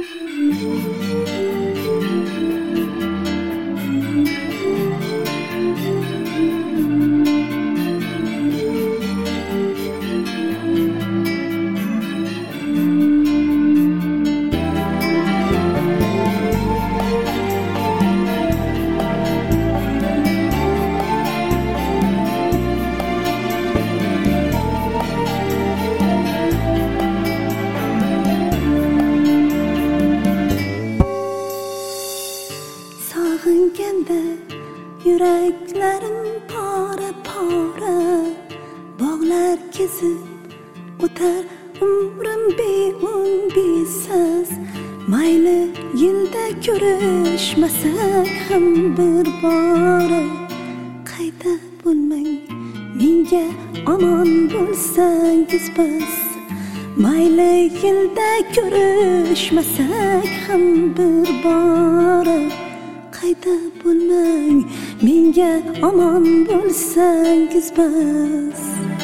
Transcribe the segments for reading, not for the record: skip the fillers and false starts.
Yüreklarim pora pora, bağlar kesip o'tar umrim be'un-besiz. Mayli yilda ko'rishmasak ham bir bora, qayta bo'lmang menga omon bo'lsangiz bas. Mayli yilda ko'rishmasak ham bir bora, qayta bo'lmang menga omon bo'lsangiz bas.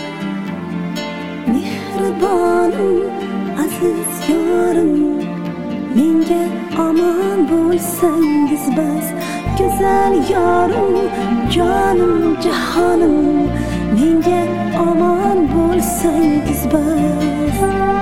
Mehribonim aziz yorim, menga omon bo'lsangiz bas. Go'zal yorim, jonim jahonim, menga omon bo'lsangiz bas.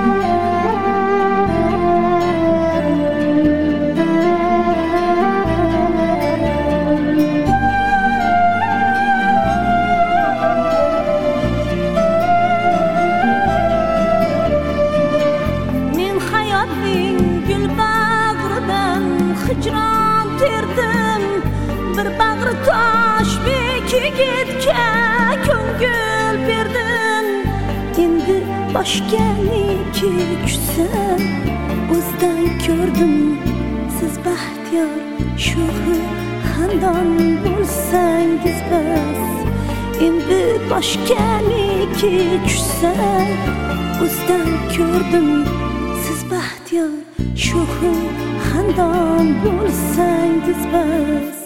Hicran terdim, bir bag'ri tosh bekitga ko'ngil berdim. Endi boshqaniki tushsam o'zdan ko'rdim. Siz baxtiyor sho'xi xandon bo'lsangiz bas. Endi boshqaniki tushsam o'zdan ko'rdim. Siz baxtiyor sho'xi xandon bo'lsangiz bas.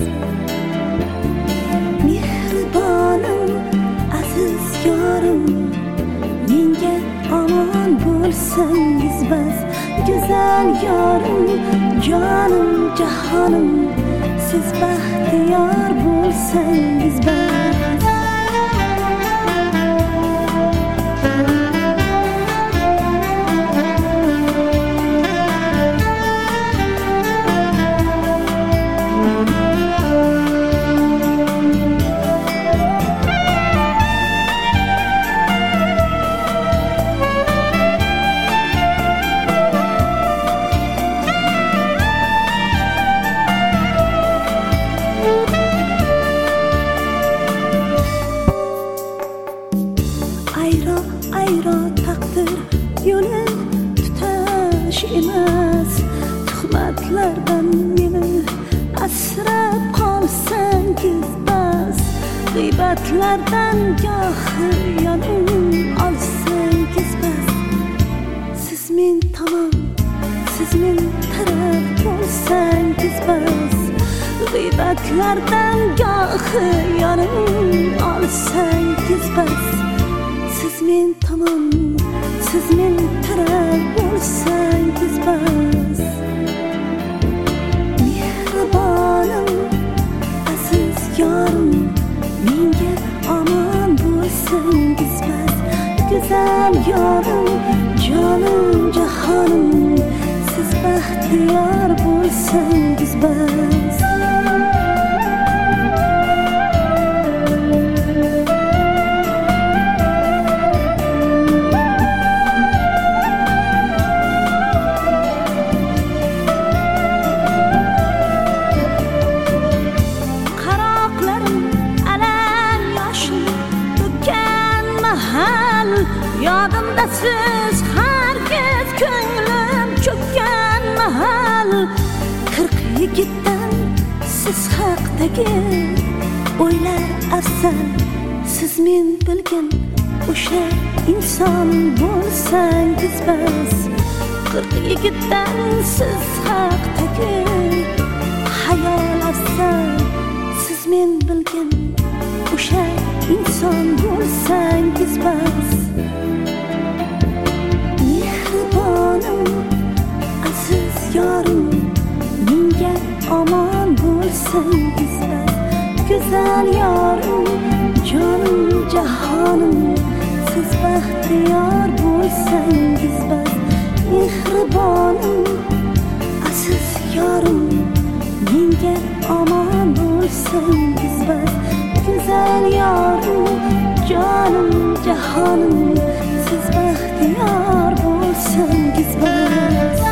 Mehribonim aziz yorim, menga omon bo'lsangiz bas. Go'zal yorim, jonim jahonim, siz baxtiyor bo'lsangiz bas. Ayro taqdir yo'li tutash emas. Tuhmatlardan meni asrab qolsangiz bas. G'iybatlardan gohi yonim olsangiz bas. Siz men tomon, siz men taraf bo'lsangiz bas. G'iybatlardan gohi yonim olsangiz bas. Siz men tomon, siz men taraf bo'lsangiz bas. Mehribonim aziz yorim, menga omon bo'lsangiz bas. Go'zal yorim, jonim jahonim, siz baxtiyor bo'lsangiz bas. Yodimda siz hargiz ko'nglim cho'kkan mahal. 40 yigitdan siz haqdagi o'ylar afzal. Siz men bilgan o'sha inson bo'lsangiz bas. 40 yigitdan siz haqdagi xayol afzal. Siz men bilgan o'sha inson bo'lsangiz bas. Mehribonim aziz yorim, menga omon bo'lsangiz bas. Güzel yorim, jonim jahonim, siz baxtiyor bo'lsangiz bas. Mehribonim, aziz yorim, menga omon bo'lsangiz bas. Güzel yorim, jonim jahonim, siz baxtiyor bo'lsangiz bas.